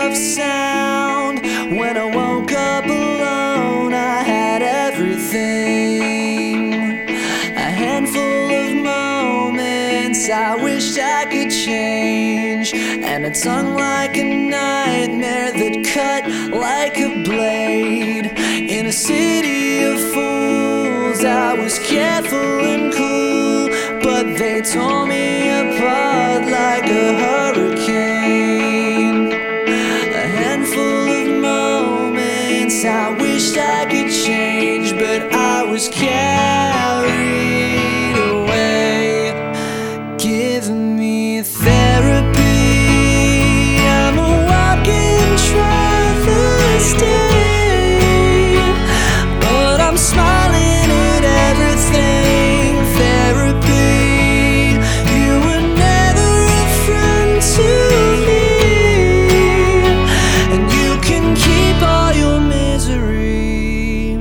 of sound. When I woke up alone, I had everything. A handful of moments I wished I could change, and a tongue like a nightmare that cut like a blade. In a city of fools, I was careful and cool, but they tore me apart like a hurricane. A handful of moments I wished I could change, but I was carried away. Give me therapy, I'm a walking travesty, but I'm smiling at everything. Therapy, you were never a friend to me, and you can keep all your misery.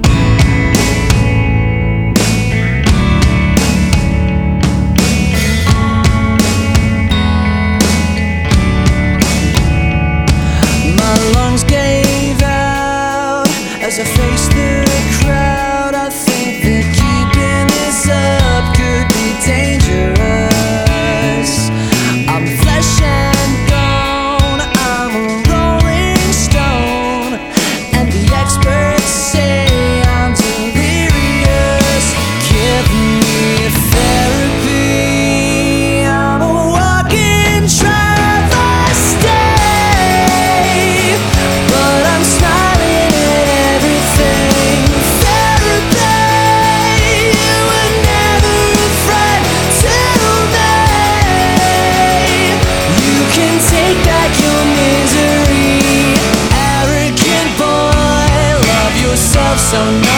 My lungs gave out as I faced the crowd. I think that keeping this up could be dangerous. I'm flesh and bone, I'm a rolling stone, and the experts say I'm delirious. Give me therapy, I'm a walking travesty, but I'm smiling at everything. Therapy, you were never a friend to me. You can take back your misery. Arrogant boy, love yourself so much.